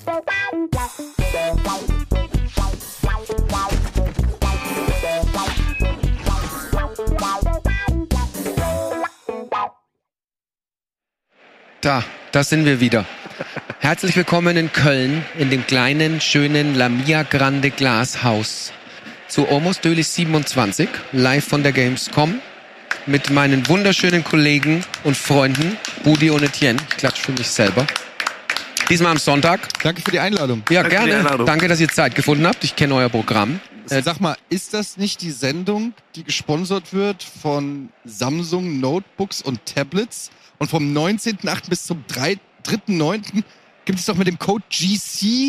Da sind wir wieder. Herzlich willkommen in Köln, in dem kleinen, schönen Lamia Grande Glashaus. Zu Almost Daily 27, live von der Gamescom, mit meinen wunderschönen Kollegen und Freunden, Budi und Etienne. Ich klatsche für mich selber. Diesmal am Sonntag. Danke für die Einladung. Ja, gerne. Danke, dass ihr Zeit gefunden habt. Ich kenne euer Programm. Sag mal, ist das nicht die Sendung, die gesponsert wird von Samsung Notebooks und Tablets? Und vom 19.8. bis zum 3.9. gibt es doch mit dem Code GC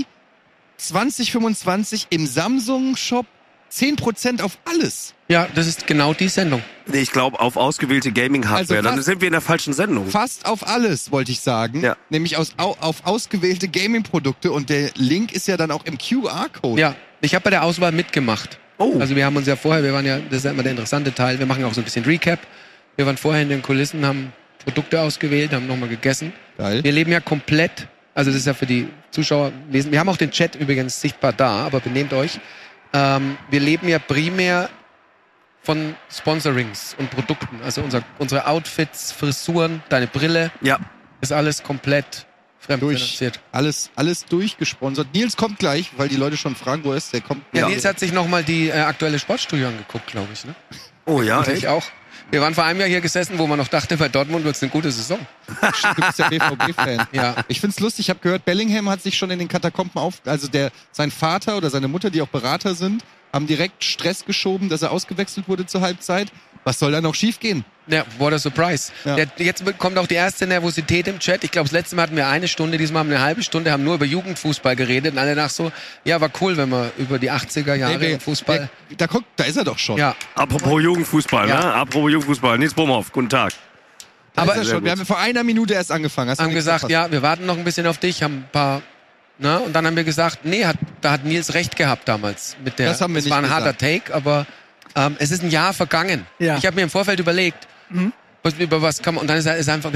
2025 im Samsung-Shop 10% auf alles. Ja, das ist genau die Sendung. Nee, ich glaube auf ausgewählte Gaming-Hardware. Also dann sind wir in der falschen Sendung. Fast auf alles, wollte ich sagen. Ja. Nämlich auf ausgewählte Gaming-Produkte. Und der Link ist ja dann auch im QR-Code. Ja, ich habe bei der Auswahl mitgemacht. Oh. Also wir haben uns ja vorher, das ist ja immer der interessante Teil, wir machen auch so ein bisschen Recap. Wir waren vorher in den Kulissen, haben Produkte ausgewählt, haben nochmal gegessen. Geil. Wir leben ja komplett, also das ist ja für die Zuschauer lesen. Wir haben auch den Chat übrigens sichtbar da, aber benehmt euch. Wir leben ja primär von Sponsorings und Produkten. Also unsere Outfits, Frisuren, deine Brille. Ja. Ist alles komplett fremdfinanziert. Alles durchgesponsert. Nils kommt gleich, weil die Leute schon fragen, wo er ist. Der kommt. Ja, Nils hat sich nochmal die aktuelle Sportstudio angeguckt, glaube ich. Ne? Oh ja, und ich auch. Wir waren vor einem Jahr hier gesessen, wo man noch dachte, bei Dortmund wird es eine gute Saison. Du bist ja BVB-Fan. Ja. Ich find's lustig, ich habe gehört, Bellingham hat sich schon in den Katakomben sein Vater oder seine Mutter, die auch Berater sind, haben direkt Stress geschoben, dass er ausgewechselt wurde zur Halbzeit. Was soll da noch schiefgehen? Ja, what a surprise. Ja. Jetzt kommt auch die erste Nervosität im Chat. Ich glaube, das letzte Mal hatten wir eine Stunde, diesmal haben wir eine halbe Stunde, haben nur über Jugendfußball geredet und alle nach so, ja, war cool, wenn wir über die 80er Jahre im Fußball... Da ist er doch schon. Ja. Apropos Jugendfußball, Ja. ne? Apropos Jugendfußball. Nils Bomhoff, guten Tag. Aber Ist er schon. Wir haben vor einer Minute erst angefangen. haben gesagt, ja, wir warten noch ein bisschen auf dich, haben ein paar... Ne? Und dann haben wir gesagt, nee, da hat Nils recht gehabt damals. Das haben wir nicht war ein gesagt. harter Take, aber es ist ein Jahr vergangen. Ja. Ich habe mir im Vorfeld überlegt, über was kann man... Und dann ist einfach,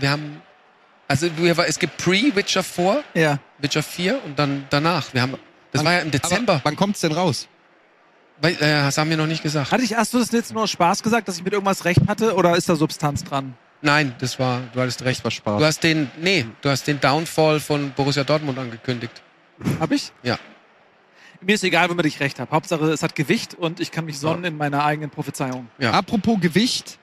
es gibt Pre-Witcher 4, Ja. Witcher 4 und dann danach. Das war ja im Dezember. Aber wann kommt's denn raus? Das haben wir noch nicht gesagt. Hast du das jetzt nur aus Spaß gesagt, dass ich mit irgendwas recht hatte, oder ist da Substanz dran? Nein, du hattest recht. War Spaß. Du hast den Downfall von Borussia Dortmund angekündigt. Hab ich? Ja. Mir ist egal, womit ich recht habe. Hauptsache, es hat Gewicht und ich kann mich sonnen in meiner eigenen Prophezeiung. Ja. Apropos Gewicht.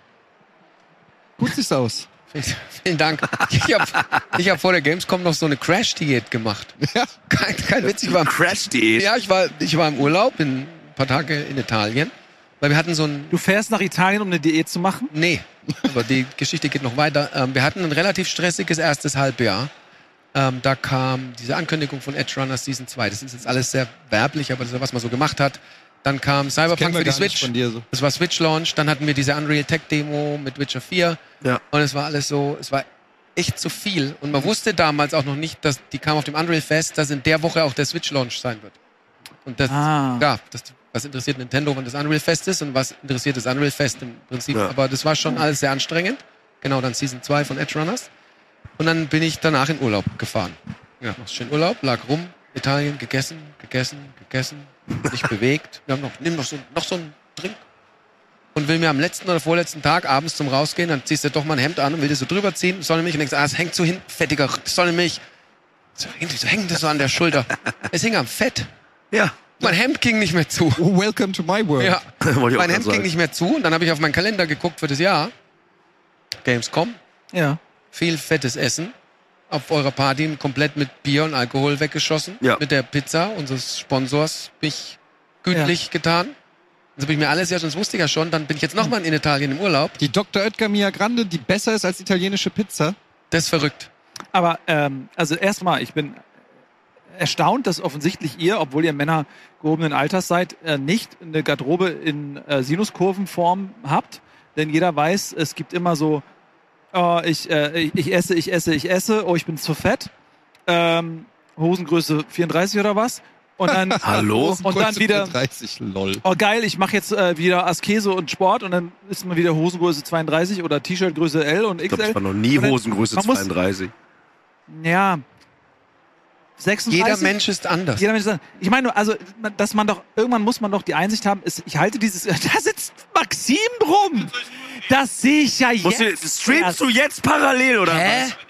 Gut siehst aus. Vielen Dank. Ich hab vor der Gamescom noch so eine Crash-Diät gemacht. Ja. Kein Witz, ich war Crash-Diät. Ja, ich war im Urlaub, ein paar Tage in Italien. Weil wir hatten so ein... Du fährst nach Italien, um eine Diät zu machen? Nee, aber die Geschichte geht noch weiter. Wir hatten ein relativ stressiges erstes Halbjahr. Da kam diese Ankündigung von Edge Runners Season 2. Das ist jetzt alles sehr werblich, aber das ist, was man so gemacht hat. Dann kam Cyberpunk für die Switch. Das war Switch-Launch. Dann hatten wir diese Unreal Tech-Demo mit Witcher 4. Ja. Und es war alles so, es war echt zu viel. Und man wusste damals auch noch nicht, dass die kam auf dem Unreal Fest, dass in der Woche auch der Switch-Launch sein wird. Und das, was interessiert Nintendo, wenn das Unreal Fest ist und was interessiert das Unreal Fest im Prinzip. Ja. Aber das war schon alles sehr anstrengend. Genau, dann Season 2 von Edge Runners. Und dann bin ich danach in Urlaub gefahren. Ja, noch schön Urlaub, lag rum, Italien, gegessen, nicht bewegt. Wir haben nimm noch so einen Drink. Und will mir am letzten oder vorletzten Tag abends zum Rausgehen, dann ziehst du doch mal ein Hemd an und will das so drüber ziehen, Sonnenmilch, und denkst, es hängt so hin, fettiger Sonnenmilch. So hängt das so an der Schulter. Es hing am Fett. Ja. Mein Hemd ging nicht mehr zu. Oh, welcome to my world. Ja. Mein Hemd ging nicht mehr zu und dann habe ich auf meinen Kalender geguckt für das Jahr. Gamescom. Ja. Viel fettes Essen. Auf eurer Party komplett mit Bier und Alkohol weggeschossen. Ja. Mit der Pizza unseres Sponsors bin ich gütlich getan. Das habe ich mir alles, ja, sonst wusste ich ja schon. Dann bin ich jetzt nochmal in Italien im Urlaub. Die Dr. Oetker Mia Grande, die besser ist als italienische Pizza. Das ist verrückt. Aber, also erstmal, ich bin erstaunt, dass offensichtlich ihr, obwohl ihr Männer gehobenen Alters seid, nicht eine Garderobe in Sinuskurvenform habt. Denn jeder weiß, es gibt immer so, oh, ich esse, oh, ich bin zu fett. Hosengröße 34 oder was? Und dann, Hallo? Und dann wieder, 30, lol. oh geil, ich mache jetzt wieder Askese und Sport und dann ist man wieder Hosengröße 32 oder T-Shirt-Größe L und XL. Ich glaube, ich war noch nie Hosengröße 32. Ja. 36. Jeder Mensch ist anders. Jeder Mensch ist anders. Ich meine, also, dass man doch, irgendwann muss man doch die Einsicht haben, ich halte dieses, da sitzt Maxim rum. Das sehe ich ja jetzt. Streamst du jetzt parallel, oder Hä? was?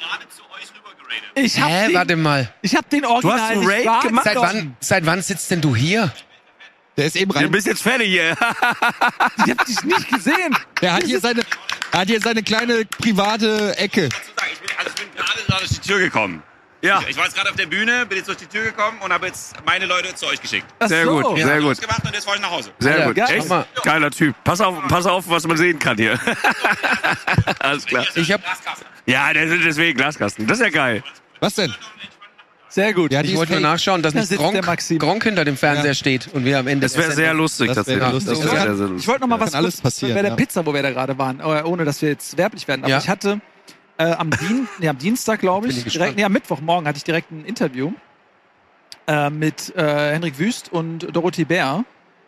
Ich hab Warte mal. Ich hab den Original Du hast einen nicht Raid gemacht? Seit wann sitzt denn du hier? Der ist eben Du rein. bist jetzt fertig hier. Ich hab dich nicht gesehen. Der hat hier seine kleine private Ecke. Ich bin gerade durch die Tür gekommen. Ja, Ich war jetzt gerade auf der Bühne, bin jetzt durch die Tür gekommen und habe jetzt meine Leute zu euch geschickt. Ach sehr so. gut, sehr gut. Gemacht und jetzt fahre ich nach Hause. Sehr Alter, gut. geil. Echt? Schau mal. Geiler Typ. Pass auf, was man sehen kann hier. Alles klar. Ich hab, Ja, deswegen Glaskasten. Das ist ja geil. Was denn? Sehr gut. Ja, die ich ist wollte nur fake. nachschauen, dass Da nicht sitzt der Maxim. Gronk hinter dem Fernseher steht und wir am Ende. Das wäre sehr lustig. Das wäre lustig. Das wär sehr Ich wollte noch mal was Kann alles kurz passieren, bei der ja. Pizza, wo wir da gerade waren, ohne dass wir jetzt werblich werden. Aber Ja. ich hatte am Dienstag, glaube Bin ich ich, gespannt. direkt, am Mittwochmorgen hatte ich direkt ein Interview mit Henrik Wüst und Dorothee Bär.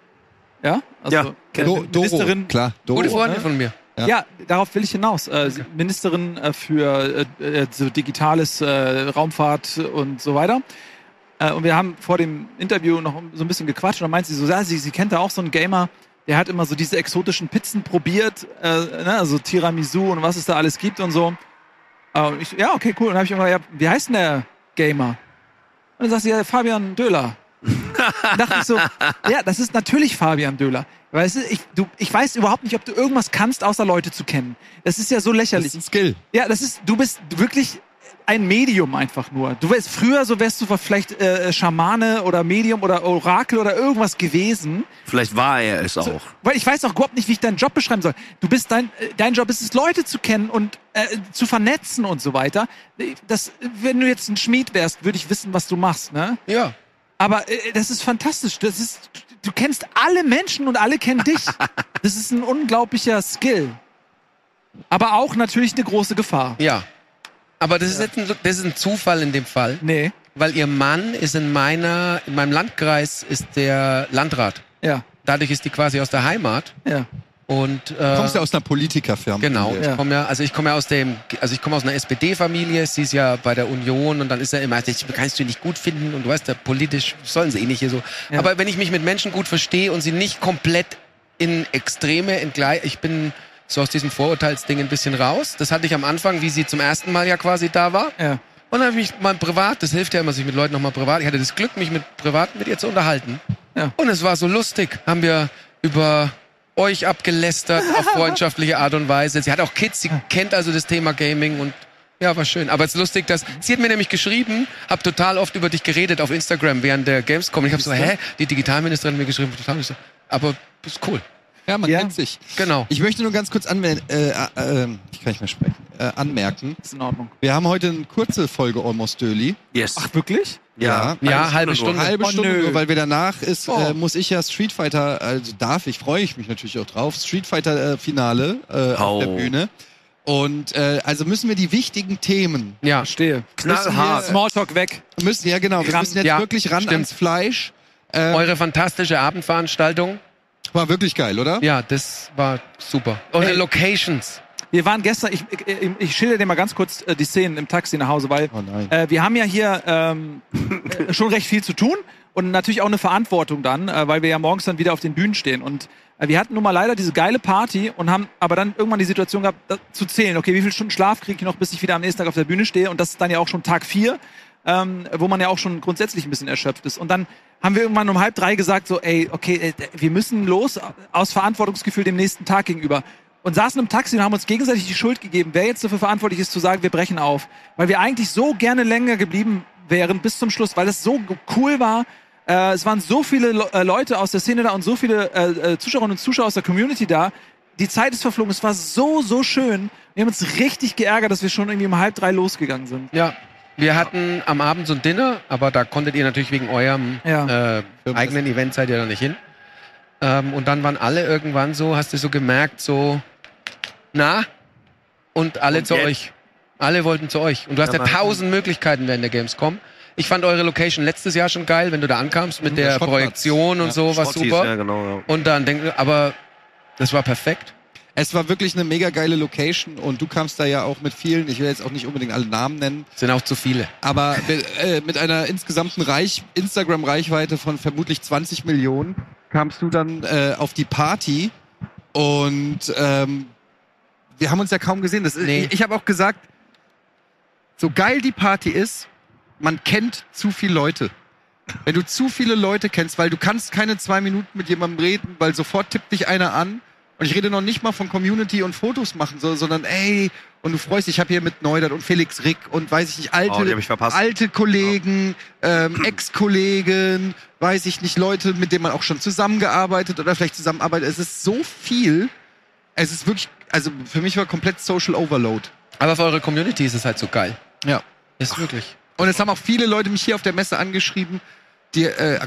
Ja, also Ministerin. Klar, Doro. Gute Freundin ne? von mir. Ja, darauf will ich hinaus. Ministerin für so digitales Raumfahrt und so weiter. Und wir haben vor dem Interview noch so ein bisschen gequatscht und dann meint sie so, ja, sie kennt da auch so einen Gamer, der hat immer so diese exotischen Pizzen probiert, ne, also Tiramisu und was es da alles gibt und so. Und ich, ja, okay, cool. Und dann habe ich immer, ja, wie heißt denn der Gamer? Und dann sagt sie, ja, Fabian Döhler. Da dachte ich so, ja, das ist natürlich Fabian Döhler. Weil ich weiß überhaupt nicht, ob du irgendwas kannst, außer Leute zu kennen. Das ist ja so Das lächerlich. ist ein Skill. Ja, du bist wirklich ein Medium einfach nur. Du wärst früher, so wärst du vielleicht Schamane oder Medium oder Orakel oder irgendwas gewesen. Vielleicht war er es auch. Weil ich weiß auch überhaupt nicht, wie ich deinen Job beschreiben soll. Du bist dein Job ist es, Leute zu kennen und zu vernetzen und so weiter. Wenn du jetzt ein Schmied wärst, würde ich wissen, was du machst, ne? Ja. Aber das ist fantastisch. Du kennst alle Menschen und alle kennen dich. Das ist ein unglaublicher Skill. Aber auch natürlich eine große Gefahr. Ja. Aber das ist jetzt das ist ein Zufall in dem Fall. Nee. Weil ihr Mann ist in meinem Landkreis ist der Landrat. Ja. Dadurch ist die quasi aus der Heimat. Ja. Und, Du kommst ja aus einer Politikerfirma. Genau, Ja. ich komme aus einer SPD-Familie, sie ist ja bei der Union und dann ist er immer, das kannst du nicht gut finden und du weißt ja, politisch sollen sie eh nicht hier so. Ja. Aber wenn ich mich mit Menschen gut verstehe und sie nicht komplett in Extreme ich bin so aus diesem Vorurteilsding ein bisschen raus. Das hatte ich am Anfang, wie sie zum ersten Mal ja quasi da war. Ja. Und dann habe ich mal privat, das hilft ja immer, sich mit Leuten nochmal privat, ich hatte das Glück, mich privat mit ihr zu unterhalten. Ja. Und es war so lustig, haben wir über euch abgelästert auf freundschaftliche Art und Weise. Sie hat auch Kids, sie kennt also das Thema Gaming und ja, war schön. Aber es ist lustig, dass sie hat mir nämlich geschrieben, hab total oft über dich geredet auf Instagram während der Gamescom. Ich habe so, die Digitalministerin hat mir geschrieben, total nicht so. Aber ist cool. Ja, man kennt sich. Genau. Ich möchte nur ganz kurz ich kann nicht mehr sprechen, anmerken. Ist in Ordnung. Wir haben heute eine kurze Folge Almost Daily. Yes. Ach, wirklich? Ja. Ja, halbe Stunde. Halbe Oh, Stunde, nö. nur weil wir danach Oh. muss ich ja Street Fighter, also freue ich mich natürlich auch drauf, Street Fighter Finale auf der Bühne. Und also müssen wir die wichtigen Themen, Ja. Verstehe. Knallhart. Smalltalk weg. wir müssen jetzt Ja, wirklich ran stimmt. ans Fleisch. Eure fantastische Abendveranstaltung. War wirklich geil, oder? Ja, das war super. Eure Ey. Locations. Wir waren gestern, ich schilder dir mal ganz kurz die Szenen im Taxi nach Hause, weil Oh nein. wir haben ja hier schon recht viel zu tun und natürlich auch eine Verantwortung dann, weil wir ja morgens dann wieder auf den Bühnen stehen. Und wir hatten nun mal leider diese geile Party und haben aber dann irgendwann die Situation gehabt, zu zählen, okay, wie viele Stunden Schlaf kriege ich noch, bis ich wieder am nächsten Tag auf der Bühne stehe? Und das ist dann ja auch schon Tag 4, wo man ja auch schon grundsätzlich ein bisschen erschöpft ist. Und dann haben wir irgendwann um 2:30 gesagt, so, wir müssen los aus Verantwortungsgefühl dem nächsten Tag gegenüber. Und saßen im Taxi und haben uns gegenseitig die Schuld gegeben, wer jetzt dafür verantwortlich ist, zu sagen, wir brechen auf. Weil wir eigentlich so gerne länger geblieben wären bis zum Schluss, weil es so cool war. Es waren so viele Leute aus der Szene da und so viele Zuschauerinnen und Zuschauer aus der Community da. Die Zeit ist verflogen, es war so, so schön. Wir haben uns richtig geärgert, dass wir schon irgendwie um 2:30 losgegangen sind. Ja. Wir hatten am Abend so ein Dinner, aber da konntet ihr natürlich wegen eurem eigenen Event seid ihr da nicht hin. Und dann waren alle irgendwann so, hast du so gemerkt, so, und alle Und zu jetzt? euch. Alle wollten zu euch. Und du hast ja 1000 Möglichkeiten während der Gamescom. Ich fand eure Location letztes Jahr schon geil, wenn du da ankamst mit der Schrottplatz. Projektion und Ja, so, war Schrottis, super. Ja, genau, ja. Und dann aber das war perfekt. Es war wirklich eine mega geile Location und du kamst da ja auch mit vielen, ich will jetzt auch nicht unbedingt alle Namen nennen. Sind auch zu viele. Aber mit einer insgesamten Instagram-Reichweite von vermutlich 20 Millionen kamst du dann auf die Party und wir haben uns ja kaum gesehen. Ich habe auch gesagt, so geil die Party ist, man kennt zu viele Leute. Wenn du zu viele Leute kennst, weil du kannst keine 2 Minuten mit jemandem reden, weil sofort tippt dich einer an. Und ich rede noch nicht mal von Community und Fotos machen, sondern und du freust dich, ich habe hier mit Neudert und Felix Rick und weiß ich nicht, alte Kollegen, Ex-Kollegen, weiß ich nicht, Leute, mit denen man auch schon zusammengearbeitet oder vielleicht zusammenarbeitet. Es ist so viel. Es ist wirklich, also für mich war komplett Social Overload. Aber für eure Community ist es halt so geil. Ja. Ist wirklich. Und es haben auch viele Leute mich hier auf der Messe angesprochen, die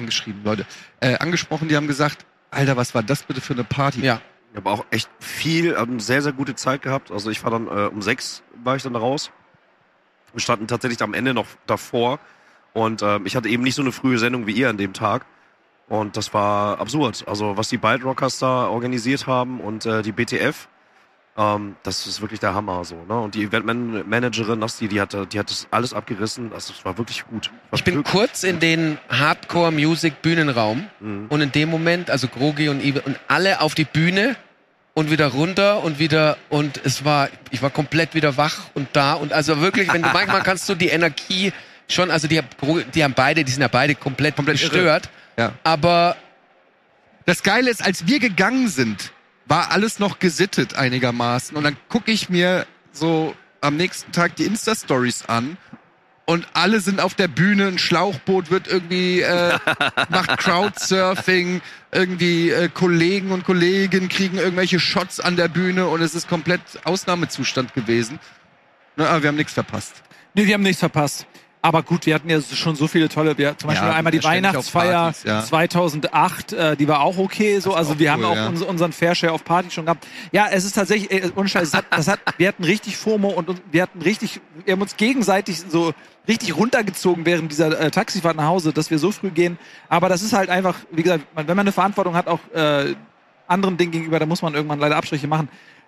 haben gesagt, Alter, was war das bitte für eine Party? Ja. Ich habe auch echt eine sehr, sehr gute Zeit gehabt. Also ich war dann um 6 war ich dann raus. Wir standen tatsächlich am Ende noch davor. Und ich hatte eben nicht so eine frühe Sendung wie ihr an dem Tag. Und das war absurd. Also was die Bite Rockers da organisiert haben und die BTF, das ist wirklich der Hammer so, ne? Und die Eventmanagerin, die hat das alles abgerissen. Also das war wirklich gut. Ich bin kurz in den Hardcore-Music-Bühnenraum und in dem Moment, also Grogi und Ibe und alle auf die Bühne und wieder runter und wieder und ich war komplett wieder wach und da und also wirklich, wenn du manchmal kannst du die Energie schon, also die sind ja beide komplett gestört, ja. Aber das Geile ist, als wir gegangen sind, war alles noch gesittet einigermaßen. Und dann gucke ich mir so am nächsten Tag die Insta-Stories an und alle sind auf der Bühne, ein Schlauchboot wird irgendwie, macht Crowdsurfing, irgendwie Kollegen und Kolleginnen kriegen irgendwelche Shots an der Bühne und es ist komplett Ausnahmezustand gewesen. Na, aber wir haben nichts verpasst. Nee, wir haben nichts verpasst. Aber gut, wir hatten ja schon so viele tolle, zum Beispiel einmal die Weihnachtsfeier 2008, die war auch okay, so, also wir haben auch unseren Fairshare auf Party schon gehabt. Ja, es ist tatsächlich, ohne Scheiß, wir hatten richtig FOMO und wir haben uns gegenseitig so richtig runtergezogen während dieser Taxifahrt nach Hause, dass wir so früh gehen. Aber das ist halt einfach, wie gesagt, wenn man eine Verantwortung hat, auch anderen Dingen gegenüber, da muss man irgendwann leider Abstriche machen.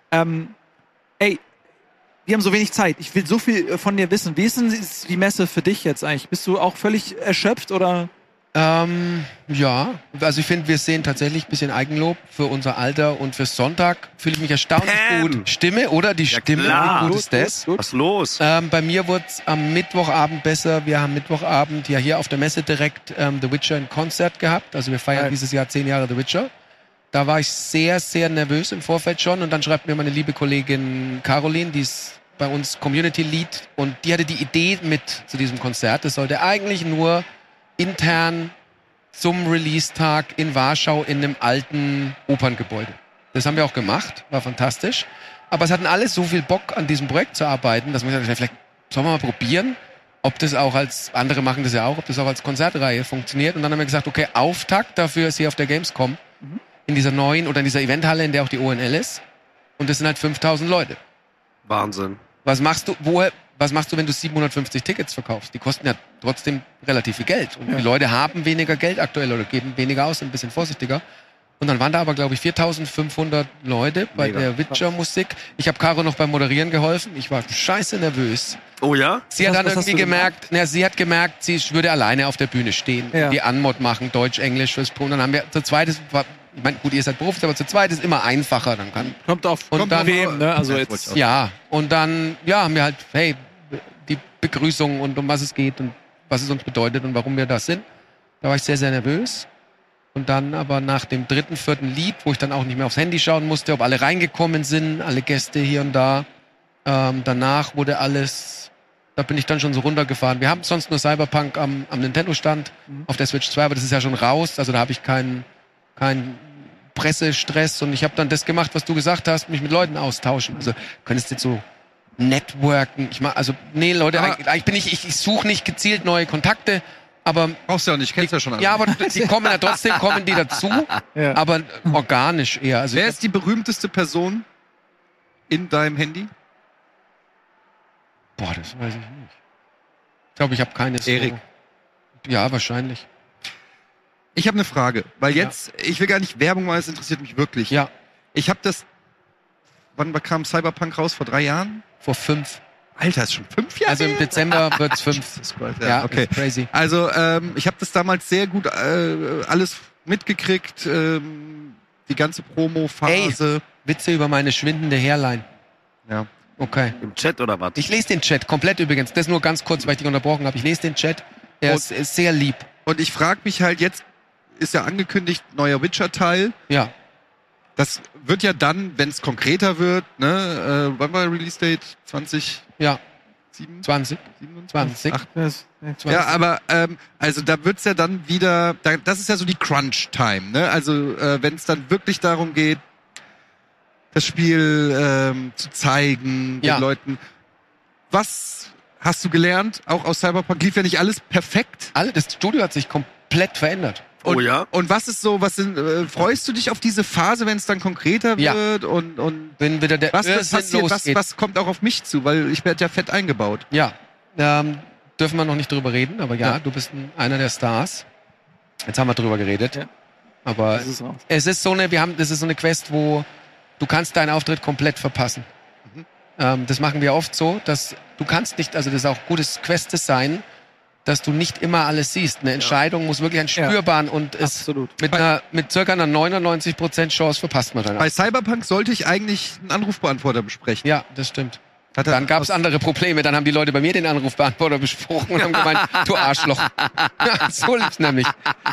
Wir haben so wenig Zeit. Ich will so viel von dir wissen. Wie ist denn die Messe für dich jetzt eigentlich? Bist du auch völlig erschöpft oder? Ja, also ich finde, wir sehen tatsächlich ein bisschen Eigenlob für unser Alter und für Sonntag. Fühle ich mich erstaunlich gut. Stimme, oder? Die Stimme, klar. wie gut ist das? Was ist los? Bei mir wurde es am Mittwochabend besser. Wir haben Mittwochabend ja hier auf der Messe direkt The Witcher in Konzert gehabt. Also wir feiern dieses Jahr 10 Jahre The Witcher. Da war ich sehr, sehr nervös im Vorfeld schon. Und dann schreibt mir meine liebe Kollegin Caroline, die ist bei uns Community Lead. Und die hatte die Idee mit zu diesem Konzert. Das sollte eigentlich nur intern zum Release-Tag in Warschau in einem alten Operngebäude. Das haben wir auch gemacht. War fantastisch. Aber es hatten alle so viel Bock, an diesem Projekt zu arbeiten, dass man gesagt hat, vielleicht sollen wir mal probieren, ob das auch andere machen das ja auch, ob das auch als Konzertreihe funktioniert. Und dann haben wir gesagt, okay, Auftakt dafür ist hier auf der Gamescom. In dieser neuen oder in dieser Eventhalle, in der auch die ONL ist. Und das sind halt 5.000 Leute. Wahnsinn. Was machst du, wenn du 750 Tickets verkaufst? Die kosten ja trotzdem relativ viel Geld. Und die Leute haben weniger Geld aktuell oder geben weniger aus, sind ein bisschen vorsichtiger. Und dann waren da aber, glaube ich, 4.500 Leute bei der Witcher-Musik. Ich habe Caro noch beim Moderieren geholfen. Ich war scheiße nervös. Oh ja? Sie hat dann irgendwie gemerkt, sie würde alleine auf der Bühne stehen, die Anmod machen, Deutsch, Englisch fürs Pro. Und dann haben wir zu zweit, ich meine, gut, ihr seid Profis, aber zu zweit ist immer einfacher. Dann kommt auf wem, ne? Also jetzt. Ja, und dann, haben wir halt, die Begrüßung und um was es geht und was es uns bedeutet und warum wir das sind. Da war ich sehr, sehr nervös. Und dann aber nach dem 3., 4. Lied, wo ich dann auch nicht mehr aufs Handy schauen musste, ob alle reingekommen sind, alle Gäste hier und da. Danach wurde alles, da bin ich dann schon so runtergefahren. Wir haben sonst nur Cyberpunk am Nintendo-Stand auf der Switch 2, aber das ist ja schon raus, also da habe ich keinen Pressestress und ich habe dann das gemacht, was du gesagt hast, mich mit Leuten austauschen. Also könntest jetzt so networken. Leute, ich suche nicht gezielt neue Kontakte, aber brauchst du ja nicht, kennst ja schon alle. Ja, aber die kommen ja trotzdem, kommen die dazu, aber organisch eher. Also wer ist die berühmteste Person in deinem Handy? Boah, das weiß ich nicht. Ich glaube, ich habe keine. Erik. Ja, wahrscheinlich. Ich habe eine Frage, weil jetzt, ich will gar nicht Werbung machen, es interessiert mich wirklich. Ja. Ich habe das wann kam Cyberpunk raus? Vor 3 Jahren? Vor 5. Alter, ist schon 5 Jahre? Also im Dezember wird's 5. Ja, okay. Ist crazy. Also ich habe das damals sehr gut alles mitgekriegt, die ganze Promo-Phase. Witze über meine schwindende Hairline. Ja. Okay. Im Chat oder was? Ich lese den Chat komplett übrigens. Das nur ganz kurz, weil ich dich unterbrochen habe. Ich lese den Chat. Er ist sehr lieb. Und ich frage mich halt, jetzt ist ja angekündigt, neuer Witcher-Teil. Ja. Das wird ja dann, wenn es konkreter wird, ne, wann war der Release-Date? 20? Ja. 7? 20. 27? 20. 20. Ja, aber also da wird's ja dann wieder, das ist ja so die Crunch-Time, ne? Also wenn es dann wirklich darum geht, das Spiel zu zeigen, den Leuten. Was hast du gelernt? Auch aus Cyberpunk lief ja nicht alles perfekt. Das Studio hat sich komplett verändert. Oh ja. Und was ist so, freust du dich auf diese Phase, wenn es dann konkreter wird? Und wenn wieder der was passiert, was kommt auch auf mich zu? Weil ich werde ja fett eingebaut. Ja, dürfen wir noch nicht drüber reden, aber ja, du bist einer der Stars. Jetzt haben wir drüber geredet. Ja. Aber es ist so eine Quest, wo du kannst deinen Auftritt komplett verpassen. Das machen wir oft so, dass du kannst nicht, also das ist auch gutes Quest-Design, dass du nicht immer alles siehst. Eine Entscheidung muss wirklich einen spürbaren und ist mit circa einer 99% Chance verpasst man dann. Bei Cyberpunk sollte ich eigentlich einen Anrufbeantworter besprechen. Ja, das stimmt. Dann gab es andere Probleme. Dann haben die Leute bei mir den Anrufbeantworter besprochen und haben gemeint, du Arschloch. So lief's nämlich.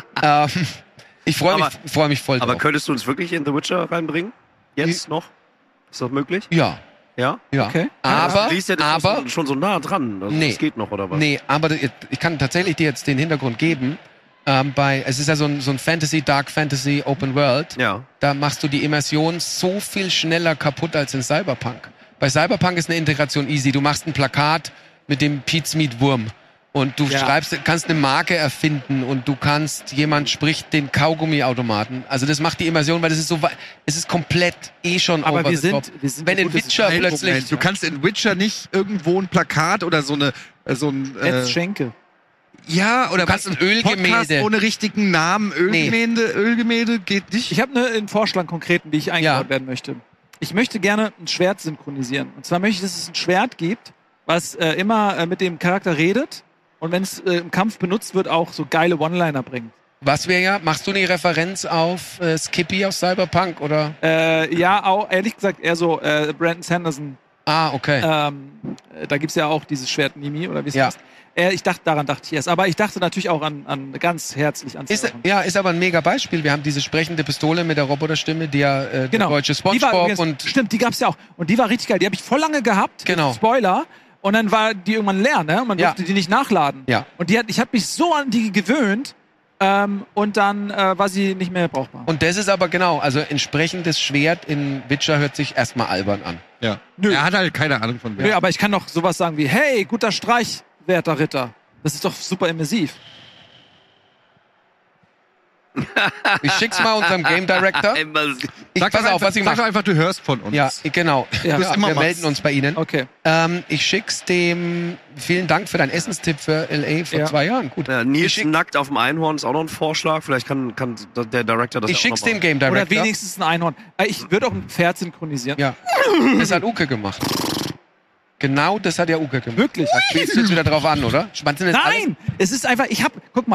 Ich freue mich voll drauf. Aber könntest du uns wirklich in The Witcher reinbringen? Jetzt noch? Ist das möglich? Ja. Ja? Ja. Okay. Aber schon so nah dran. Also das geht noch, oder was? Nee, aber ich kann tatsächlich dir jetzt den Hintergrund geben. Es ist ja so ein Fantasy, Dark Fantasy, Open World. Ja. Da machst du die Immersion so viel schneller kaputt als in Cyberpunk. Bei Cyberpunk ist eine Integration easy. Du machst ein Plakat mit dem Pete's Meat Wurm. Und du kannst eine Marke erfinden und jemand spricht den Kaugummiautomaten. Also das macht die Immersion, weil es ist komplett schon aber over wir top. sind wenn in Witcher plötzlich... Du kannst in Witcher nicht irgendwo ein Plakat oder so ein Schenke. Ja, oder du kannst ein Ölgemälde ohne richtigen Namen. Ölgemälde geht nicht. Ich habe einen Vorschlag konkreten, wie ich eingebaut werden möchte. Ich möchte gerne ein Schwert synchronisieren. Und zwar möchte ich, dass es ein Schwert gibt, was immer mit dem Charakter redet. Und wenn es im Kampf benutzt wird, auch so geile One-Liner bringt. Was wäre machst du eine Referenz auf Skippy aus Cyberpunk, oder? Ja, auch, ehrlich gesagt, eher so Brandon Sanderson. Ah, okay. Da gibt's ja auch dieses Schwert Nimi, oder wie es heißt. Daran dachte ich erst. Aber ich dachte natürlich auch an ganz herzlich an Cyberpunk. Ist aber ein mega Beispiel. Wir haben diese sprechende Pistole mit der Roboterstimme, die der deutsche SpongeBob stimmt, die gab's ja auch. Und die war richtig geil. Die habe ich voll lange gehabt. Genau. Spoiler. Und dann war die irgendwann leer, ne? Man durfte die nicht nachladen. Ja. Und ich habe mich so an die gewöhnt, und dann war sie nicht mehr brauchbar. Und das ist aber genau, also entsprechendes Schwert in Witcher hört sich erstmal albern an. Ja. Nö. Er hat halt keine Ahnung von Nö, aber ich kann doch sowas sagen wie, hey, guter Streich, werter Ritter. Das ist doch super immersiv. Ich schick's mal unserem Game Director. Sag doch einfach, du hörst von uns. Ja, genau. Ja. Wir melden uns bei Ihnen. Okay. Ich schick's dem, vielen Dank für deinen Essenstipp für L.A. vor 2 Jahren. Gut. Nils nackt auf dem Einhorn ist auch noch ein Vorschlag. Vielleicht kann der Director das Ich schick's auch noch dem Game Director. Oder wenigstens ein Einhorn. Ich würde auch ein Pferd synchronisieren. Ja. Das hat Uke gemacht. Genau, das hat ja Uke gemacht. Wirklich? Da spielst du jetzt wieder drauf an, oder? Nein! Es ist einfach, ich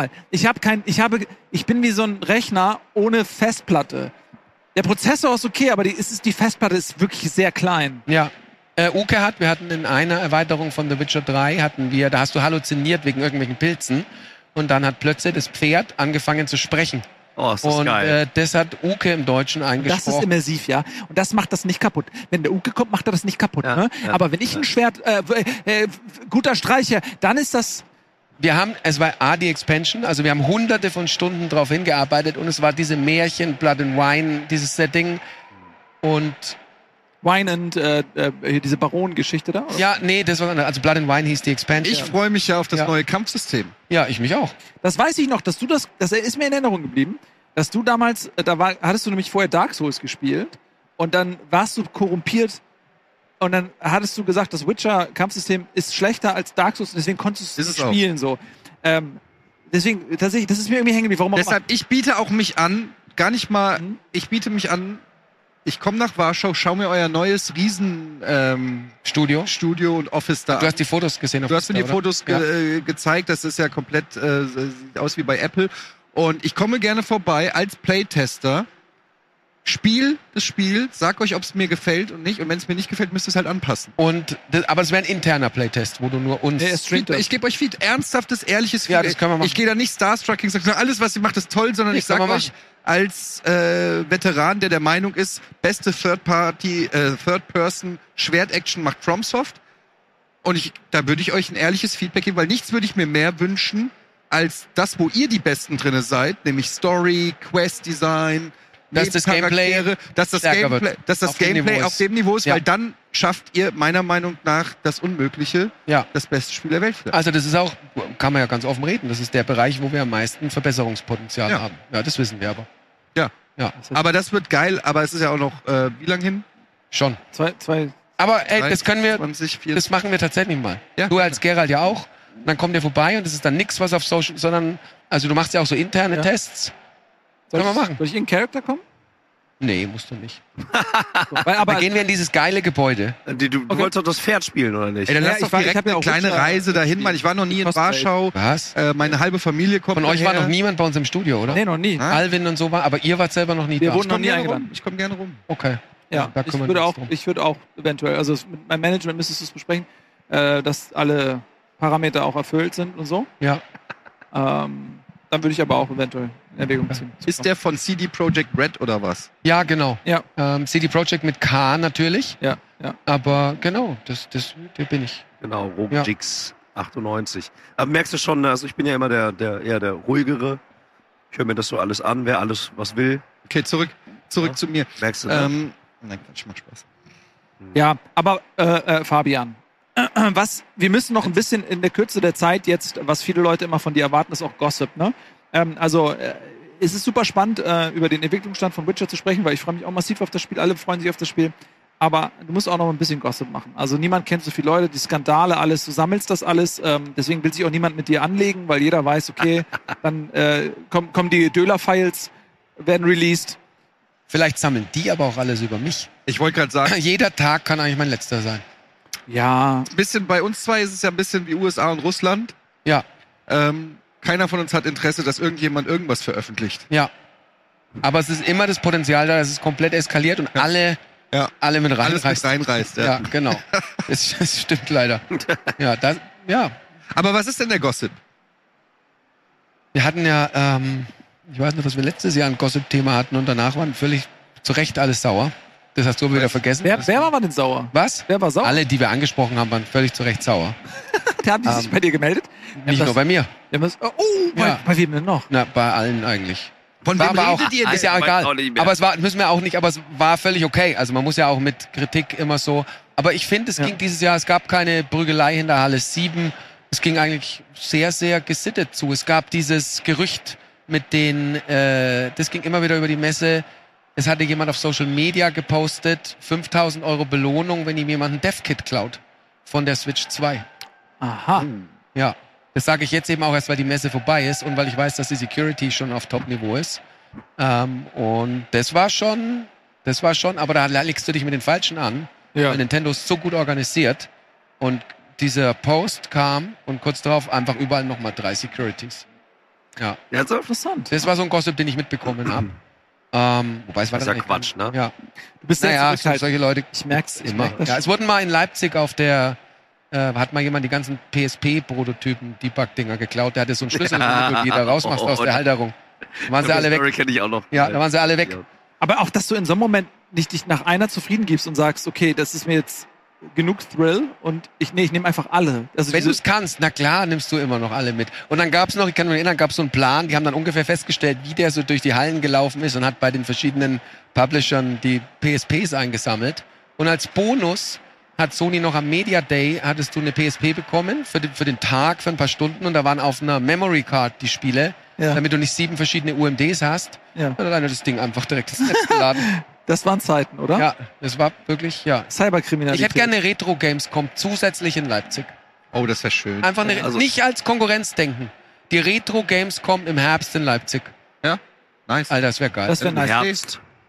bin wie so ein Rechner ohne Festplatte. Der Prozessor ist okay, aber die Festplatte ist wirklich sehr klein. Ja. Uke wir hatten in einer Erweiterung von The Witcher 3, da hast du halluziniert wegen irgendwelchen Pilzen und dann hat plötzlich das Pferd angefangen zu sprechen. Oh, ist das geil. Und das hat Uke im Deutschen eingesprochen. Das ist immersiv, ja. Und das macht das nicht kaputt. Wenn der Uke kommt, macht er das nicht kaputt. Ja, ne? ja, aber wenn ich ein Schwert, guter Streicher, dann ist das... Es war die Expansion, also wir haben hunderte von Stunden drauf hingearbeitet und es war diese Märchen, Blood and Wine, dieses Setting und... Wine and diese Baron-Geschichte da? Oder? Ja, nee, das war also Blood and Wine hieß die Expansion. Ich freue mich ja auf das neue Kampfsystem. Ja, ich mich auch. Das weiß ich noch, das ist mir in Erinnerung geblieben, dass du damals, hattest du nämlich vorher Dark Souls gespielt und dann warst du korrumpiert und dann hattest du gesagt, das Witcher-Kampfsystem ist schlechter als Dark Souls, deswegen konntest du es nicht spielen. So. Deswegen, tatsächlich, das ist mir irgendwie hängen geblieben. Deshalb, ich biete mich an, ich komme nach Warschau, schau mir euer neues Studio und Office da Du hast die Fotos gesehen auf Du hast mir die Insta, Fotos gezeigt, das ist ja komplett, sieht aus wie bei Apple. Und ich komme gerne vorbei als Playtester, spiel das Spiel, sag euch, ob es mir gefällt und nicht. Und wenn es mir nicht gefällt, müsst ihr es halt anpassen. Aber es wäre ein interner Playtest, wo du nur uns... Ich gebe euch viel ernsthaftes, ehrliches Ja, Feedback. das können wir machen. Ich gehe da nicht starstrucking, sag alles, was ihr macht, ist toll, sondern ich sag euch als Veteran, der Meinung ist, beste Third-Person Schwert-Action macht FromSoft. Und da würde ich euch ein ehrliches Feedback geben, weil nichts würde ich mir mehr wünschen, als das, wo ihr die Besten drinne seid, nämlich Story, Quest-Design, dass das Gameplay dass das Gameplay auf dem Niveau ist, weil dann schafft ihr meiner Meinung nach das Unmögliche, das beste Spiel der Welt. Also das ist auch, kann man ja ganz offen reden, das ist der Bereich, wo wir am meisten Verbesserungspotenzial haben. Ja, das wissen wir aber. Ja. Aber das wird geil, aber es ist ja auch noch, wie lang hin? Schon. Zwei. Aber das können wir, 20, das machen wir tatsächlich mal. Ja, du als Gerald ja auch. Und dann kommt ihr vorbei und das ist dann nichts, was auf Social, sondern, also du machst ja auch so interne Tests. Können wir machen. Soll ich in Charakter kommen? Nee, musst du nicht. Aber dann gehen wir in dieses geile Gebäude. Du wolltest doch das Pferd spielen, oder nicht? Ey, dann lass doch direkt eine kleine Reise dahin, Mann. Ich war noch nie in Warschau. Was? Meine halbe Familie kommt Von euch war daher. noch niemand bei uns im Studio, oder? Nee, noch nie. Alvin und so war, aber ihr wart selber noch nie Wir da. wurden noch nie eingeladen. Ich komme gerne rum. Okay. Ja, da ich würde auch eventuell, also mit meinem Management müsstest du es besprechen, dass alle Parameter auch erfüllt sind und so. Ja. Dann würde ich aber auch eventuell in Erwägung ziehen. Ist der von CD Projekt Red oder was? Ja, genau. Ja. CD Projekt mit K natürlich. Ja. Aber genau, der bin ich. Genau, Robjix 98. Aber merkst du schon, also ich bin ja immer eher der ruhigere. Ich höre mir das so alles an, wer alles was will. Okay, zurück zu mir. Merkst du, Nein, Quatsch, macht Spaß. Ja, aber Fabian, wir müssen noch ein bisschen in der Kürze der Zeit jetzt, was viele Leute immer von dir erwarten, ist auch Gossip, ne? Es ist super spannend, über den Entwicklungsstand von Witcher zu sprechen, weil ich freue mich auch massiv auf das Spiel, alle freuen sich auf das Spiel. Aber du musst auch noch ein bisschen Gossip machen. Also niemand kennt so viele Leute, die Skandale, alles, du sammelst das alles. Deswegen will sich auch niemand mit dir anlegen, weil jeder weiß, okay, dann kommen die Döler-Files, werden released. Vielleicht sammeln die aber auch alles über mich. Ich wollte gerade sagen, Jeder Tag kann eigentlich mein letzter sein. Ja. ein bisschen bei uns zwei ist es ja ein bisschen wie USA und Russland. Ja. Keiner von uns hat Interesse, dass irgendjemand irgendwas veröffentlicht. Ja. Aber es ist immer das Potenzial da, dass es komplett eskaliert und alle mit Alles reinreißt. mit reinreißt, ja. Ja, genau. Das stimmt leider. Ja. Aber was ist denn der Gossip? Wir hatten ja, ich weiß nicht, was wir letztes Jahr ein Gossip-Thema hatten und danach waren völlig zu Recht alles sauer. Das hast du wieder vergessen. Wer war denn sauer? Was? Wer war sauer? Alle, die wir angesprochen haben, waren völlig zu Recht sauer. Haben die sich bei dir gemeldet? Nicht nur bei mir. Bei wem denn noch? Na, bei allen eigentlich. Von War wem aber auch, redet ihr denn? ist ja Ich weiß egal. auch nicht mehr. Aber es war völlig okay. Also man muss ja auch mit Kritik immer so. Aber ich finde, es ging dieses Jahr, es gab keine Prügelei hinter Halle 7. Es ging eigentlich sehr, sehr gesittet zu. Es gab dieses Gerücht mit das ging immer wieder über die Messe. Es hatte jemand auf Social Media gepostet, 5.000 € Belohnung, wenn ihm jemand ein Dev-Kit klaut von der Switch 2. Aha. Ja, das sage ich jetzt eben auch erst, weil die Messe vorbei ist und weil ich weiß, dass die Security schon auf Top-Niveau ist. Und das war schon, aber da legst du dich mit den Falschen an. Ja. Weil Nintendo ist so gut organisiert und dieser Post kam und kurz darauf einfach überall nochmal 3 Securities. Ja. Interessant. Das war so ein Gossip, den ich mitbekommen habe. Wobei es war Das ist dann ja Quatsch, ne? Ja. Du bist sehr zurückhaltend. Solche Leute Ich merk's immer. Ja, es wurden mal in Leipzig auf der hat mal jemand die ganzen PSP-Prototypen, Debug-Dinger geklaut. Der hatte so einen Schlüssel, den du wieder rausmachst aus der Halterung. Da waren sie alle weg. Kenne ich auch noch. Ja, da waren sie alle weg. Aber auch, dass du in so einem Moment nicht dich nach einer zufrieden gibst und sagst, okay, das ist mir jetzt genug Thrill und ich nehme einfach alle. Also Wenn du es kannst, na klar, nimmst du immer noch alle mit. Und dann gab's noch, ich kann mich erinnern, gab's so einen Plan, die haben dann ungefähr festgestellt, wie der so durch die Hallen gelaufen ist und hat bei den verschiedenen Publishern die PSPs eingesammelt. Und als Bonus hat Sony noch am Media Day, hattest du eine PSP bekommen für den Tag, für ein paar Stunden und da waren auf einer Memory Card die Spiele, damit du nicht 7 verschiedene UMDs hast. Ja. Dann hat einer das Ding einfach direkt ins Netz geladen. Das waren Zeiten, oder? Ja, das war wirklich, ja. Cyberkriminalität. Ich hätte gerne eine Retro-Gamescom zusätzlich in Leipzig. Oh, das wäre schön. Einfach Also- nicht als Konkurrenz denken. Die Retro-Gamescom im Herbst in Leipzig. Ja, nice. Alter, das wäre geil. Das wäre nice. Herbst.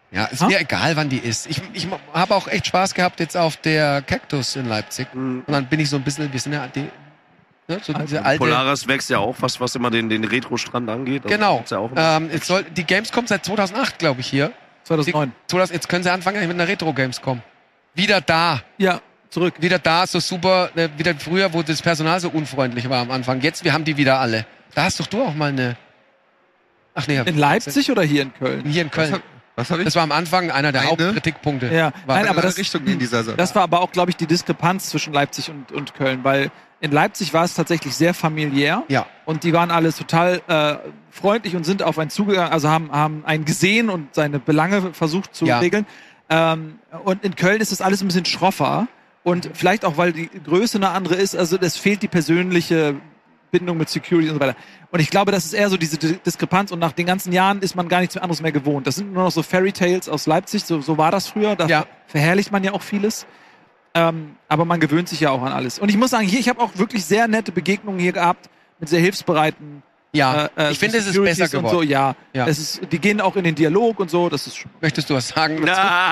Ja, ist mir egal, wann die ist. Ich habe auch echt Spaß gehabt jetzt auf der Cactus in Leipzig. Und dann bin ich so ein bisschen, wir sind ja die, ne, so diese alte... Polaris wächst ja auch, was immer den Retro-Strand angeht. Also genau. Ja auch die Gamescom seit 2008, glaube ich, hier. 2009. Jetzt können sie anfangen mit einer Retro-Gamescom. Wieder da. Ja, zurück. Wieder da, so super, wieder früher, wo das Personal so unfreundlich war am Anfang. Jetzt, wir haben die wieder alle. Da hast doch du auch mal eine... Ach nee. In Leipzig oder hier in Köln? Hier in Köln. Was hab ich? Das war am Anfang einer der Hauptkritikpunkte. Ja, nein, aber das Richtung in dieser Sache. Das war aber auch, glaube ich, die Diskrepanz zwischen Leipzig und Köln, weil in Leipzig war es tatsächlich sehr familiär. Ja. Und die waren alle total freundlich und sind auf einen zugegangen, also haben einen gesehen und seine Belange versucht zu regeln. Und in Köln ist das alles ein bisschen schroffer. Und vielleicht auch, weil die Größe eine andere ist, also es fehlt die persönliche Bindung mit Security und so weiter. Und ich glaube, das ist eher so diese Diskrepanz und nach den ganzen Jahren ist man gar nichts anderes mehr gewohnt. Das sind nur noch so Fairy Tales aus Leipzig, so war das früher, da verherrlicht man ja auch vieles. Aber man gewöhnt sich ja auch an alles. Und ich muss sagen, ich habe auch wirklich sehr nette Begegnungen hier gehabt mit sehr hilfsbereiten ich finde, es ist besser geworden. So, die gehen auch in den Dialog und so. Das ist Möchtest du was sagen?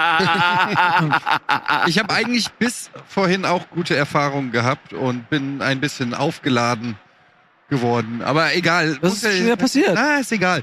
Ich habe eigentlich bis vorhin auch gute Erfahrungen gehabt und bin ein bisschen aufgeladen geworden. Aber egal. Was ist schon wieder passiert? Ist egal.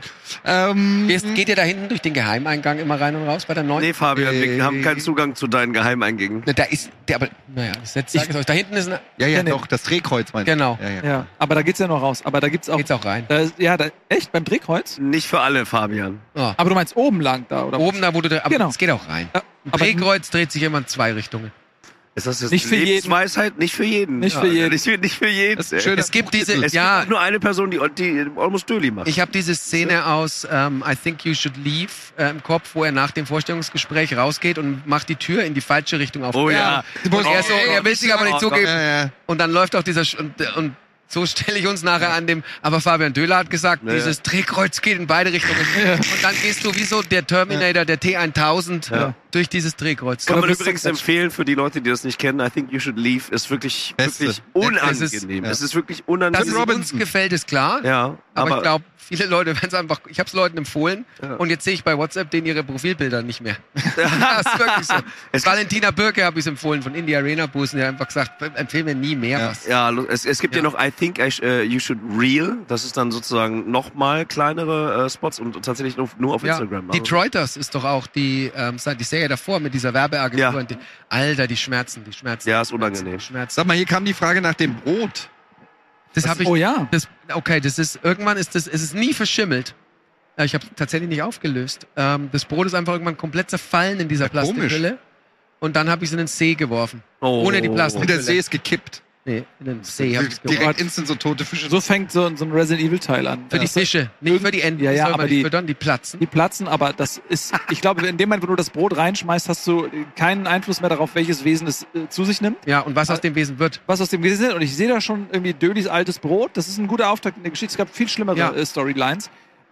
Geht ihr da hinten durch den Geheimeingang immer rein und raus bei der neuen? Nee, Fabian, wir haben keinen Zugang zu deinen Geheimeingängen. Da ist der, aber naja, sag ich euch. Da hinten ist eine. Doch, das Drehkreuz meinst du? Genau. Ja, aber da geht's ja noch raus. Aber da gibt's auch. Geht's auch rein. Echt? Beim Drehkreuz? Nicht für alle, Fabian. Oh. Aber du meinst oben lang da, oder? Oben da, wo du. Aber Genau. es geht auch rein. Ja, Ein Drehkreuz dreht sich immer in zwei Richtungen. Ist das jetzt nicht für Lebensweisheit? Nicht für jeden. Nicht für jeden. Nicht für jeden. Schön, es gibt diese. Es gibt auch nur eine Person, die Almost Dirty macht. Ich habe diese Szene aus I Think You Should Leave im Kopf, wo er nach dem Vorstellungsgespräch rausgeht und macht die Tür in die falsche Richtung auf. Oh ja. Und er will sich aber nicht zugeben. Ja. Und dann läuft auch dieser und so stelle ich uns nachher an dem, aber Fabian Döhler hat gesagt, dieses Drehkreuz geht in beide Richtungen. Und dann gehst du wie so der Terminator, der T-1000 durch dieses Drehkreuz. Kann man übrigens empfehlen für die Leute, die das nicht kennen. I Think You Should Leave ist wirklich unangenehm. Es ist wirklich unangenehm. Dass es uns gefällt, ist klar. Ja, aber ich glaube, viele Leute werden es einfach, ich habe es Leuten empfohlen und jetzt sehe ich bei WhatsApp denen ihre Profilbilder nicht mehr. Das ist wirklich so. Valentina Birke habe ich es empfohlen von Indie Arena Busen, der hat einfach gesagt, empfehlen mir nie mehr was. Ja, es gibt ja noch I Think You Should Reel. Das ist dann sozusagen nochmal kleinere Spots und tatsächlich nur auf Instagram. Detroiters ist doch auch die Serie davor mit dieser Werbeagentur. Ja. Alter, die Schmerzen. Ja, ist unangenehm. Sag mal, hier kam die Frage nach dem Brot. Das habe ich. Oh ja. Irgendwann ist es nie verschimmelt. Ich habe tatsächlich nicht aufgelöst. Das Brot ist einfach irgendwann komplett zerfallen in dieser Plastikhülle. Und dann habe ich es in den See geworfen. Ohne die Plastikhülle. Und der See ist gekippt. Nee, in den See habe ich es geworfen. Direkt instant so tote Fische. So fängt so ein Resident Evil Teil an. Für die Fische, nicht für die Enten. Ja, aber die platzen. Die platzen, aber das ist, ich glaube, in dem Moment, wo du das Brot reinschmeißt, hast du keinen Einfluss mehr darauf, welches Wesen es zu sich nimmt. Ja, und was aus dem Wesen wird. Was aus dem Wesen wird. Und ich sehe da schon irgendwie Dölis altes Brot. Das ist ein guter Auftakt in der Geschichte. Es gab viel schlimmere Storylines.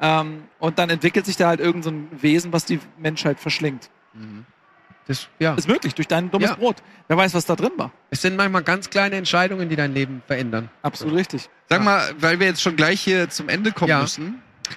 Und dann entwickelt sich da halt irgend so ein Wesen, was die Menschheit verschlingt. Das ist möglich, durch dein dummes Brot. Wer weiß, was da drin war. Es sind manchmal ganz kleine Entscheidungen, die dein Leben verändern. Absolut richtig. Sag mal, weil wir jetzt schon gleich hier zum Ende kommen müssen,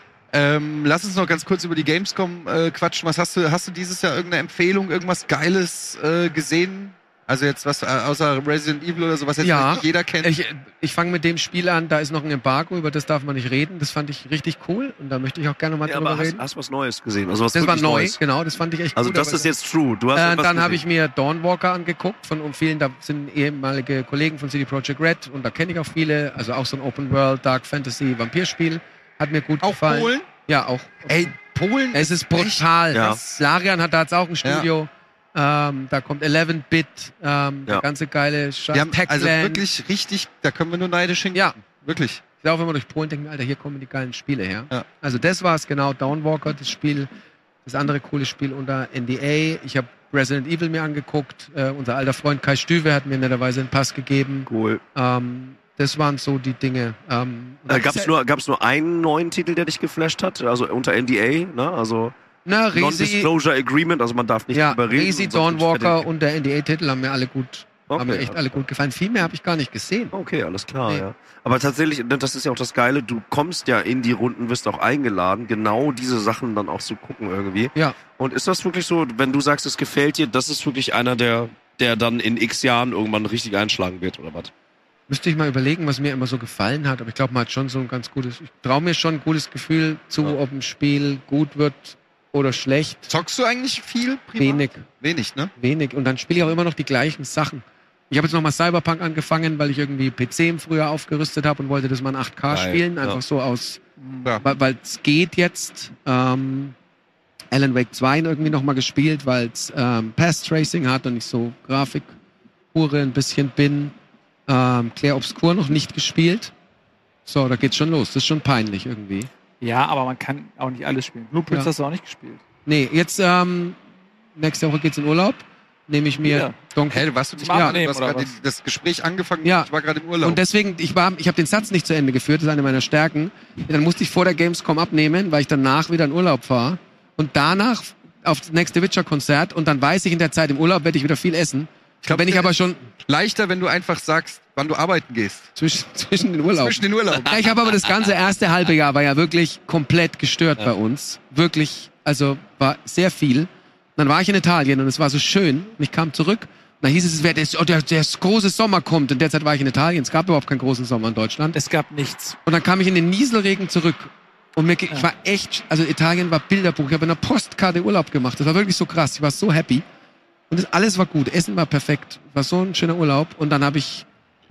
lass uns noch ganz kurz über die Gamescom quatschen. Was hast du dieses Jahr irgendeine Empfehlung, irgendwas Geiles gesehen? Also jetzt was außer Resident Evil oder so, was jetzt nicht jeder kennt? Ich fange mit dem Spiel an, da ist noch ein Embargo, über das darf man nicht reden. Das fand ich richtig cool und da möchte ich auch gerne mal drüber reden. Hast du was Neues gesehen? Also was das war neu, Neues? Genau, das fand ich echt also cool. Also das ist jetzt true. Du hast dann habe ich mir Dawnwalker angeguckt von vielen, da sind ehemalige Kollegen von CD Projekt Red und da kenne ich auch viele, also auch so ein Open World, Dark Fantasy, Vampirspiel, hat mir gut gefallen. Auch Polen? Ja, auch. Ey, Polen? Es ist brutal. Ja. Larian hat da jetzt auch ein Studio. Da kommt 11-Bit, der ganze geile Scheiß. Also wirklich richtig, da können wir nur neidisch hingehen. Ja. Wirklich. Ich glaube, wenn wir durch Polen denken, Alter, hier kommen die geilen Spiele her. Ja. Also das war es genau, Dawnwalker, das Spiel, das andere coole Spiel unter NDA. Ich habe Resident Evil mir angeguckt. Unser alter Freund Kai Stüwe hat mir netterweise einen Pass gegeben. Cool. Das waren so die Dinge. Gab's nur einen neuen Titel, der dich geflasht hat? Also unter NDA, ne? Also Non-Disclosure Agreement, also man darf nicht drüber reden. Resi, Dawnwalker und der NDA-Titel haben mir alle gut Okay, Haben mir echt alle gut gefallen. Viel mehr habe ich gar nicht gesehen. Okay, alles klar, Nee. ja. Aber tatsächlich, das ist ja auch das Geile, du kommst ja in die Runden, wirst auch eingeladen, genau diese Sachen dann auch zu gucken irgendwie. Ja. Und ist das wirklich so, wenn du sagst, es gefällt dir, das ist wirklich einer, der dann in x Jahren irgendwann richtig einschlagen wird, oder was? Müsste ich mal überlegen, was mir immer so gefallen hat. Aber ich glaube, man hat schon so ein ganz gutes... Ich traue mir schon ein gutes Gefühl zu, Ja. ob ein Spiel gut wird oder schlecht. Zockst du eigentlich viel privat? Wenig. Wenig, ne? Wenig. Und dann spiele ich auch immer noch die gleichen Sachen. Ich habe jetzt nochmal Cyberpunk angefangen, weil ich irgendwie PC im Frühjahr aufgerüstet habe und wollte das mal in 8K Geil, spielen. Einfach ja. so aus... Ja. Weil es geht jetzt. Alan Wake 2 irgendwie nochmal gespielt, weil es Path Tracing hat und ich so Grafikhure ein bisschen bin. Clair Obscur noch nicht gespielt. So, da geht's schon los. Das ist schon peinlich irgendwie. Ja, aber man kann auch nicht alles spielen. Blueprints Ja. hast du auch nicht gespielt. Nee, jetzt nächste Woche geht's in Urlaub. Nehme ich mir Ja. Donkey. Hä, warst du nicht Zum da? Abnehmen, Du hast oder gerade was? das Gespräch angefangen, Ja. ich war gerade im Urlaub. Und deswegen, ich habe den Satz nicht zu Ende geführt, das ist eine meiner Stärken. Dann musste ich vor der Gamescom abnehmen, weil ich danach wieder in Urlaub fahre. Und danach auf das nächste Witcher-Konzert. Und dann weiß ich, in der Zeit im Urlaub werde ich wieder viel essen. glaub, Wenn ich aber schon Leichter, wenn du einfach sagst, wann du arbeiten gehst. zwischen den Urlaub. Zwischen den Urlaub. Ja, ich habe aber das ganze erste halbe Jahr war ja wirklich komplett gestört bei uns. Wirklich, also war sehr viel. Dann war ich in Italien und es war so schön. Und ich kam zurück. Und dann hieß es, der große Sommer kommt. Und derzeit war ich in Italien. Es gab überhaupt keinen großen Sommer in Deutschland. Es gab nichts. Und dann kam ich in den Nieselregen zurück. Und ich war echt, also Italien war Bilderbuch. Ich habe in einer Postkarte Urlaub gemacht. Das war wirklich so krass. Ich war so happy. Und das alles war gut. Essen war perfekt. War so ein schöner Urlaub. Und dann habe ich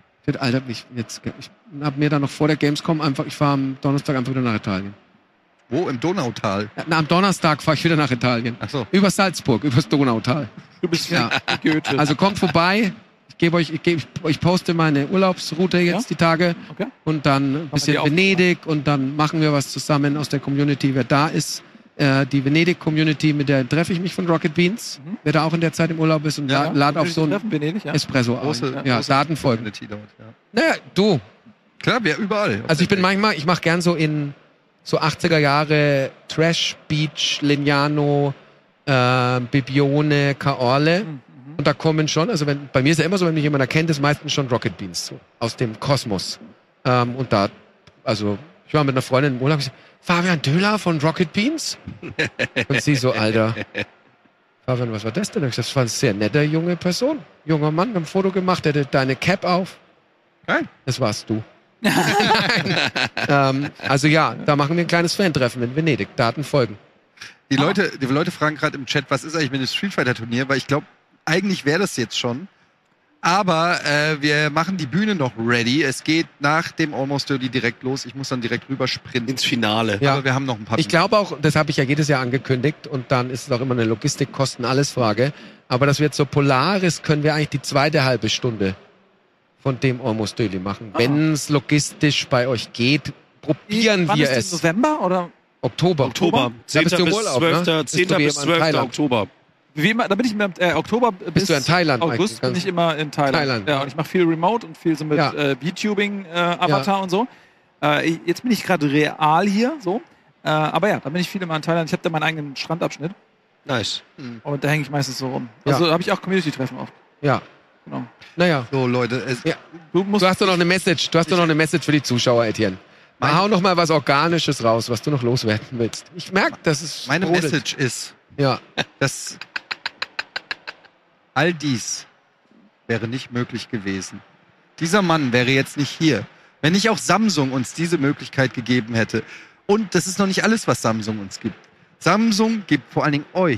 habe mir dann noch vor der Gamescom ich fahre am Donnerstag einfach wieder nach Italien. Wo? Im Donautal. Na, am Donnerstag fahre ich wieder nach Italien. Ach so. Über Salzburg, übers Donautal. Du bist Ja. wie Goethe. Also kommt vorbei. Ich poste meine Urlaubsroute jetzt Ja? die Tage. Okay. Und dann ein bisschen die auch Venedig. Und dann machen wir was zusammen aus der Community, wer da ist. Die Venedig-Community, mit der treffe ich mich von Rocket Beans. Wer da auch in der Zeit im Urlaub ist und Ja, lade auf so ein Treffen, Venedig, ja. Espresso Große, ein. Ja, große Datenfolgen. Community dort, ja. Naja, du. Klar, wir überall. Also ich mach gern so in so 80er Jahre Trash, Beach, Lignano, Bibione, Caorle. Und da kommen schon, also bei mir ist ja immer so, wenn mich jemand erkennt, ist meistens schon Rocket Beans, so, aus dem Kosmos. Und da, also ich war mit einer Freundin im Urlaub, ich so, Fabian Döhler von Rocket Beans? Und sie so, Alter, Fabian, was war das denn? Ich gesagt, das war eine sehr nette junge Person. Junger Mann, wir haben ein Foto gemacht, der hatte deine Cap auf. Geil. Das warst du. Also ja, da machen wir ein kleines Fan-Treffen in Venedig. Daten folgen. Die Leute fragen gerade im Chat, was ist eigentlich mit dem Street Fighter Turnier? Weil ich glaube, eigentlich wäre das jetzt schon. Aber wir machen die Bühne noch ready. Es geht nach dem Almost Dirty direkt los. Ich muss dann direkt rüber sprinten. Ins Finale. Ja. Aber wir haben noch ein paar Ich glaube auch, das habe ich ja jedes Jahr angekündigt und dann ist es auch immer eine Logistik, Kosten, alles Frage. Aber das wird so Polaris, können wir eigentlich die zweite halbe Stunde von dem Almost Daily machen. Wenn es logistisch bei euch geht, probieren Wann wir ist das, es. November oder? Oktober. Oktober. Da bist 10. du im bis Urlaub, ne? 12. Bist 10. du wie bis immer in 12. Thailand? Oktober. Wie immer, da bin ich im Oktober bis du in Thailand, August Michael? bin ich immer in Thailand. Thailand. Ja, und ich mache viel Remote und viel so mit Ja. VTubing-Avatar und so. Jetzt bin ich gerade real hier, so. Aber ja, da bin ich viel immer in Thailand. Ich habe da meinen eigenen Strandabschnitt Nice. und da hänge ich meistens so rum. Ja. Also da habe ich auch Community-Treffen oft. Ja. Genau. Naja. So, Leute. Ja. Du musst Du hast doch noch eine Message. Du hast doch noch eine Message für die Zuschauer, Etienne. Hau noch mal was Organisches raus, was du noch loswerden willst. Ich merke, das ist Meine brodelt. Message ist, Ja. dass all dies wäre nicht möglich gewesen. Dieser Mann wäre jetzt nicht hier, wenn nicht auch Samsung uns diese Möglichkeit gegeben hätte. Und das ist noch nicht alles, was Samsung uns gibt. Samsung gibt vor allen Dingen euch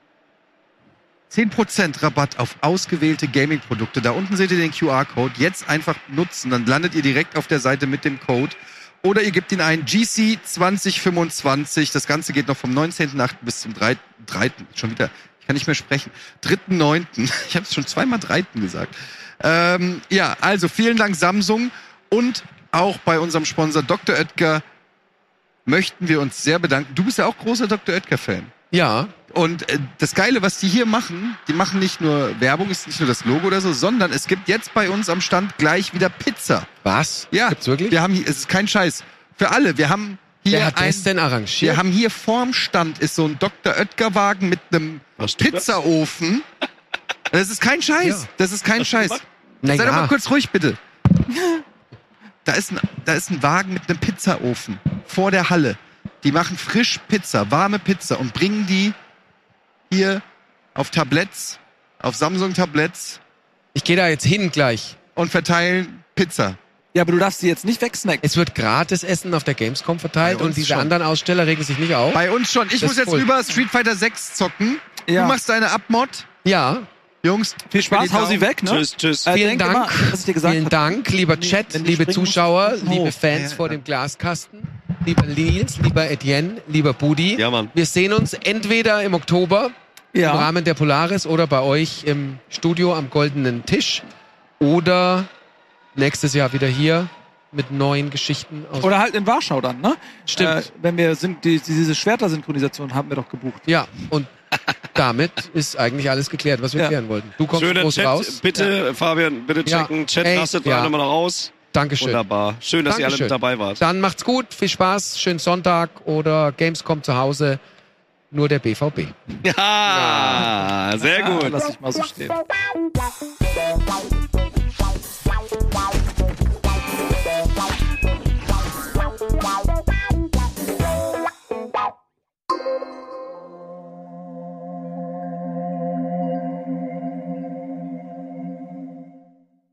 10% Rabatt auf ausgewählte Gaming-Produkte. Da unten seht ihr den QR-Code. Jetzt einfach nutzen, dann landet ihr direkt auf der Seite mit dem Code. Oder ihr gebt ihn ein, GC 2025. Das Ganze geht noch vom 19.8. bis zum 3. Schon wieder, ich kann nicht mehr sprechen. 3.9. Ich habe es schon zweimal 3. gesagt. Ja, also vielen Dank Samsung. Und auch bei unserem Sponsor Dr. Oetker möchten wir uns sehr bedanken. Du bist ja auch großer Dr. Oetker-Fan. Ja. Und das Geile, was die hier machen, die machen nicht nur Werbung, ist nicht nur das Logo oder so, sondern es gibt jetzt bei uns am Stand gleich wieder Pizza. Was? Ja, Gibt's wirklich? wir haben hier, es ist kein Scheiß. Für alle, wir haben hier Wer hat das denn arrangiert? wir haben hier vorm Stand ist so ein Dr. Oetker Wagen mit einem Was, du das? Pizzaofen. Das ist kein Scheiß. Ja. Das ist kein Scheiß. Sei doch mal Naja, kurz ruhig, bitte. Da ist ein Wagen mit einem Pizzaofen vor der Halle. Die machen frisch Pizza, warme Pizza und bringen die hier auf Tabletts, auf Samsung-Tabletts ich gehe da jetzt hin gleich. und verteilen Pizza. Ja, aber du darfst sie jetzt nicht wegsnacken. Es wird gratis Essen auf der Gamescom verteilt Bei uns und diese schon. anderen Aussteller regen sich nicht auf. Bei uns schon. Ich Das muss ist jetzt voll. über Street Fighter 6 zocken. Ja. Du machst deine Abmod. Ja, Jungs, Viel Spaß, hau sie weg, ne? Tschüss. vielen denk Dank. immer, was ich dir gesagt Vielen habe. Dank, lieber Wenn die- Chat, wenn die liebe springen musst, Zuschauer, musst du liebe hoch. Fans Ja, vor ja. dem Glaskasten, lieber Nils, lieber Etienne, lieber Budi. Ja, Mann. Wir sehen uns entweder im Oktober im Ja. Rahmen der Polaris oder bei euch im Studio am Goldenen Tisch oder nächstes Jahr wieder hier mit neuen Geschichten aus. Oder halt in Warschau dann, ne? Stimmt. Wenn wir diese Schwerter-Synchronisation haben wir doch gebucht. Ja, und damit ist eigentlich alles geklärt, was wir Ja. klären wollten. Du kommst Schöner groß Chat. raus. Bitte, Fabian, bitte Ja. checken. Chat Ey, lastet ja. mal nochmal raus. Dankeschön. Wunderbar. Schön, dass ihr alle Dankeschön. mit dabei wart. Dann macht's gut, viel Spaß, schönen Sonntag oder Gamescom zu Hause. Nur der BVB. Ja, sehr gut. Lass ich mal so stehen.